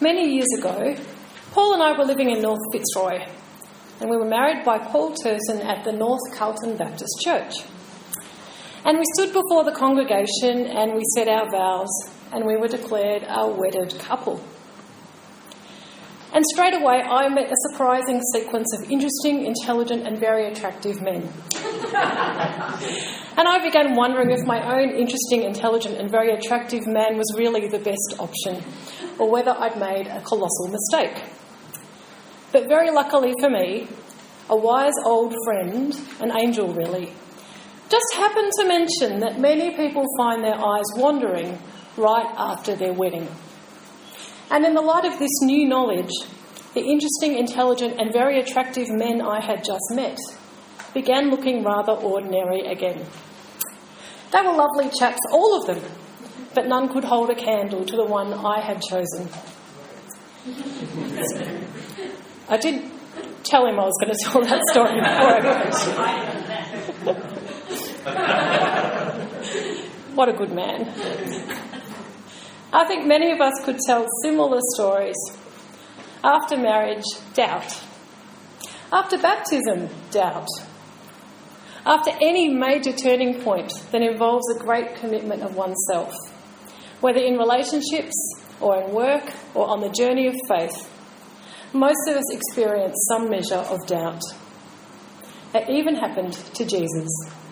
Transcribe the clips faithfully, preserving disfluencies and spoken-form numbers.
Many years ago, Paul and I were living in North Fitzroy, and we were married by Paul Turton at the North Carlton Baptist Church. And we stood before the congregation and we said our vows, and we were declared a wedded couple. And straight away I met a surprising sequence of interesting, intelligent and very attractive men. And I began wondering if my own interesting, intelligent and very attractive man was really the best option, or whether I'd made a colossal mistake. But very luckily for me, a wise old friend, an angel really, just happened to mention that many people find their eyes wandering right after their wedding. And in the light of this new knowledge, the interesting, intelligent and very attractive men I had just met began looking rather ordinary again. They were lovely chaps, all of them, but none could hold a candle to the one I had chosen. I did tell him I was going to tell that story before I went. What a good man. I think many of us could tell similar stories. After marriage, doubt. After baptism, doubt. After any major turning point that involves a great commitment of oneself, whether in relationships or in work or on the journey of faith, most of us experience some measure of doubt. It even happened to Jesus.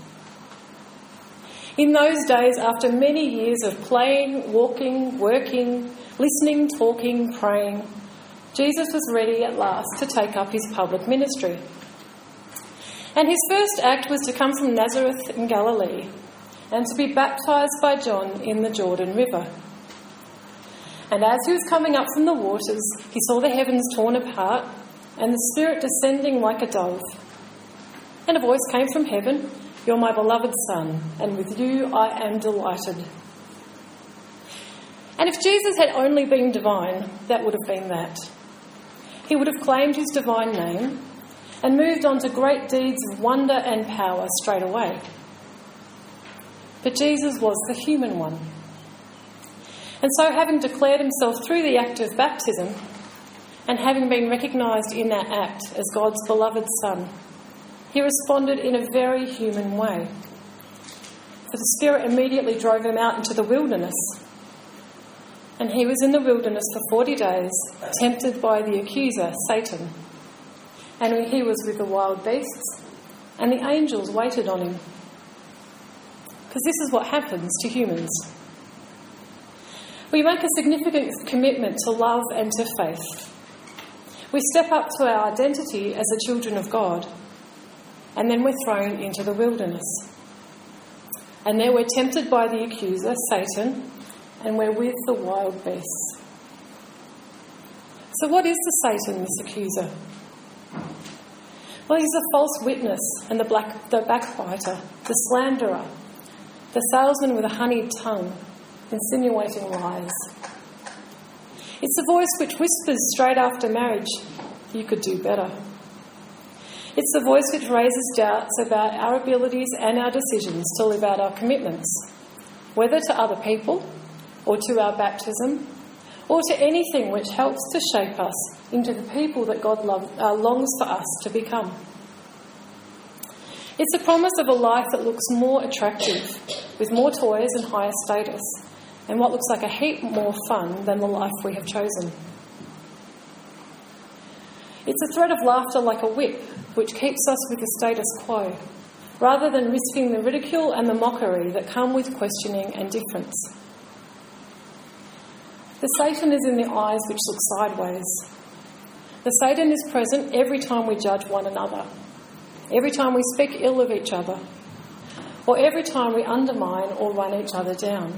In those days, after many years of playing, walking, working, listening, talking, praying, Jesus was ready at last to take up his public ministry. And his first act was to come from Nazareth in Galilee and to be baptised by John in the Jordan River. And as he was coming up from the waters, he saw the heavens torn apart and the Spirit descending like a dove. And a voice came from heaven, "You're my beloved Son, and with you I am delighted." And if Jesus had only been divine, that would have been that. He would have claimed his divine name and moved on to great deeds of wonder and power straight away. But Jesus was the human one. And so, having declared himself through the act of baptism, and having been recognised in that act as God's beloved Son, he responded in a very human way. For the Spirit immediately drove him out into the wilderness. And he was in the wilderness for forty days, tempted by the accuser, Satan. And he was with the wild beasts, and the angels waited on him. Because this is what happens to humans. We make a significant commitment to love and to faith. We step up to our identity as the children of God, and then we're thrown into the wilderness. And there we're tempted by the accuser, Satan, and we're with the wild beasts. So what is the Satan, this accuser? Well, he's the false witness and the, black, the backbiter, the slanderer, the salesman with a honeyed tongue, insinuating lies. It's the voice which whispers straight after marriage, "You could do better." It's the voice which raises doubts about our abilities and our decisions to live out our commitments, whether to other people or to our baptism, or to anything which helps to shape us into the people that God love, uh, longs for us to become. It's the promise of a life that looks more attractive, with more toys and higher status, and what looks like a heap more fun than the life we have chosen. It's a thread of laughter like a whip, which keeps us with the status quo, rather than risking the ridicule and the mockery that come with questioning and difference. The Satan is in the eyes which look sideways. The Satan is present every time we judge one another, every time we speak ill of each other, or every time we undermine or run each other down.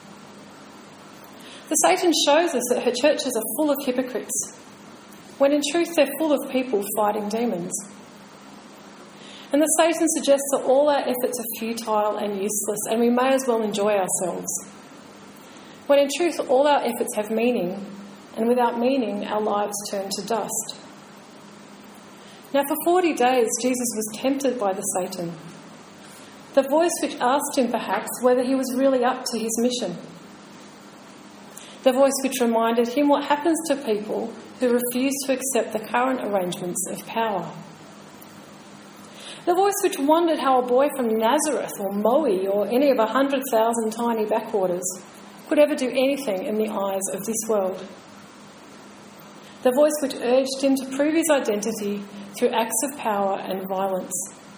The Satan shows us that her churches are full of hypocrites, when in truth they're full of people fighting demons. And the Satan suggests that all our efforts are futile and useless, and we may as well enjoy ourselves, when in truth all our efforts have meaning, and without meaning our lives turn to dust. Now for forty days Jesus was tempted by the Satan, the voice which asked him perhaps whether he was really up to his mission. The The voice which reminded him what happens to people who refuse to accept the current arrangements of power. The voice which wondered how a boy from Nazareth or Moe or any of a hundred thousand tiny backwaters could ever do anything in the eyes of this world. The voice which urged him to prove his identity through acts of power and violence.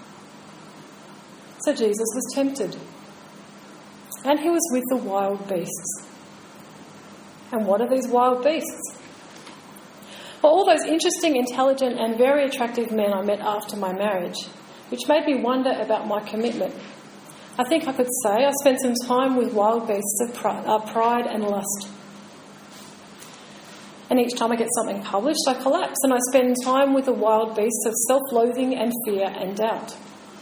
So Jesus was tempted. And he was with the wild beasts. And what are these wild beasts? Well, all those interesting, intelligent and very attractive men I met after my marriage, which made me wonder about my commitment. I think I could say I spent some time with wild beasts of pride and lust. And each time I get something published, I collapse and I spend time with the wild beasts of self-loathing and fear and doubt.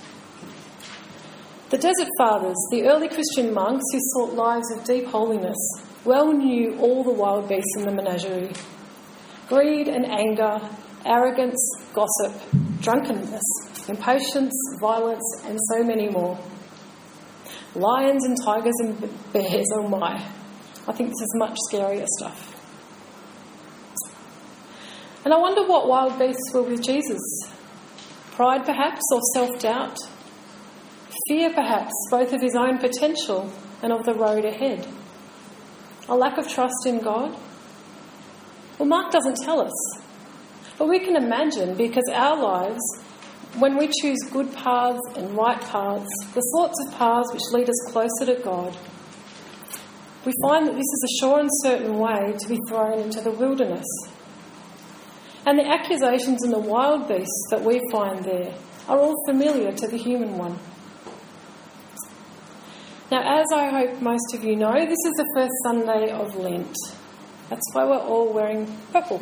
The Desert Fathers, the early Christian monks who sought lives of deep holiness, well knew all the wild beasts in the menagerie. Greed and anger, arrogance, gossip, drunkenness, impatience, violence, and so many more. Lions and tigers and bears, oh my. I think this is much scarier stuff. And I wonder what wild beasts were with Jesus. Pride perhaps, or self-doubt? Fear perhaps, both of his own potential and of the road ahead. A lack of trust in God? Well, Mark doesn't tell us. But we can imagine, because our lives, when we choose good paths and right paths, the sorts of paths which lead us closer to God, we find that this is a sure and certain way to be thrown into the wilderness. And the accusations and the wild beasts that we find there are all familiar to the human one. Now, as I hope most of you know, this is the first Sunday of Lent. That's why we're all wearing purple.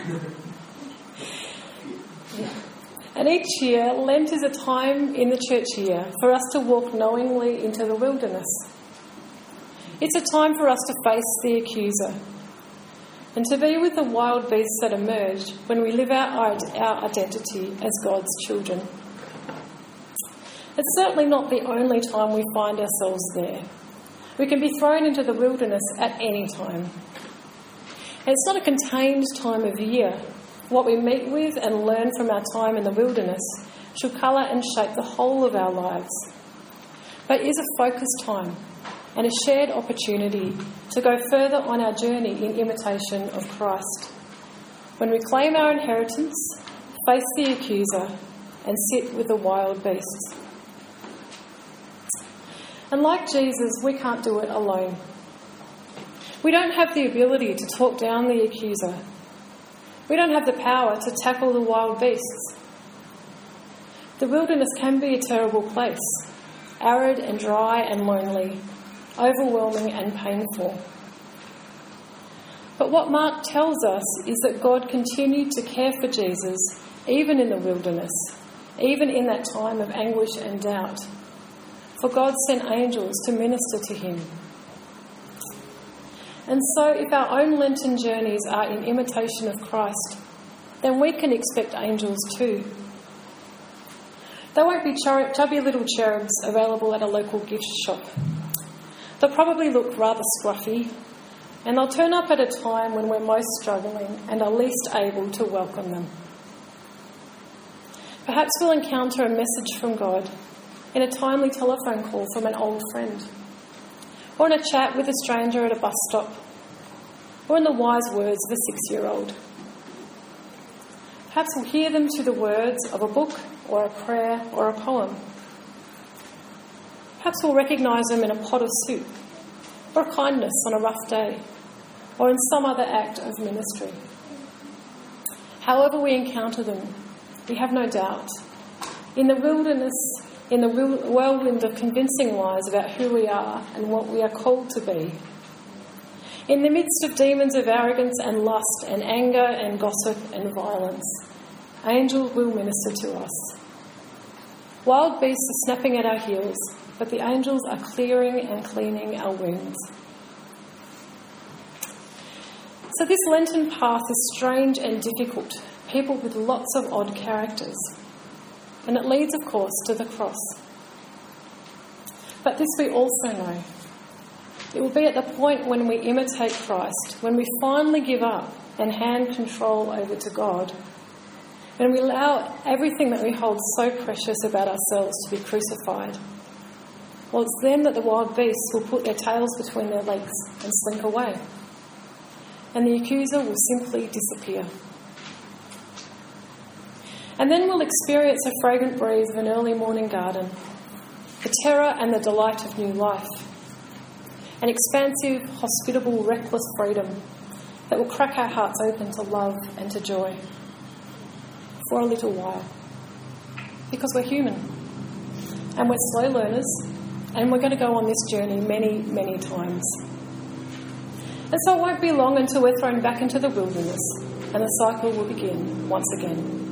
Yeah. And each year, Lent is a time in the church year for us to walk knowingly into the wilderness. It's a time for us to face the accuser and to be with the wild beasts that emerge when we live out our, our identity as God's children. It's certainly not the only time we find ourselves there. We can be thrown into the wilderness at any time. And it's not a contained time of year. What we meet with and learn from our time in the wilderness should colour and shape the whole of our lives. But it is a focused time and a shared opportunity to go further on our journey in imitation of Christ, when we claim our inheritance, face the accuser, and sit with the wild beasts. And like Jesus, we can't do it alone. We don't have the ability to talk down the accuser. We don't have the power to tackle the wild beasts. The wilderness can be a terrible place, arid and dry and lonely, overwhelming and painful. But what Mark tells us is that God continued to care for Jesus even in the wilderness, even in that time of anguish and doubt. For God sent angels to minister to him. And so if our own Lenten journeys are in imitation of Christ, then we can expect angels too. There won't be chubby little cherubs available at a local gift shop. They'll probably look rather scruffy, and they'll turn up at a time when we're most struggling and are least able to welcome them. Perhaps we'll encounter a message from God in a timely telephone call from an old friend, or in a chat with a stranger at a bus stop, or in the wise words of a six-year-old. Perhaps we'll hear them through the words of a book or a prayer or a poem. Perhaps we'll recognise them in a pot of soup, or a kindness on a rough day, or in some other act of ministry. However we encounter them, we have no doubt, in the wilderness, in the whirlwind of convincing lies about who we are and what we are called to be, in the midst of demons of arrogance and lust and anger and gossip and violence, angels will minister to us. Wild beasts are snapping at our heels, but the angels are clearing and cleaning our wounds. So this Lenten path is strange and difficult, people with lots of odd characters. And it leads, of course, to the cross. But this we also know. It will be at the point when we imitate Christ, when we finally give up and hand control over to God, when we allow everything that we hold so precious about ourselves to be crucified. Well, it's then that the wild beasts will put their tails between their legs and slink away, and the accuser will simply disappear. And then we'll experience a fragrant breeze of an early morning garden, the terror and the delight of new life, an expansive, hospitable, reckless freedom that will crack our hearts open to love and to joy for a little while, because we're human and we're slow learners, and we're going to go on this journey many, many times. And so it won't be long until we're thrown back into the wilderness and the cycle will begin once again.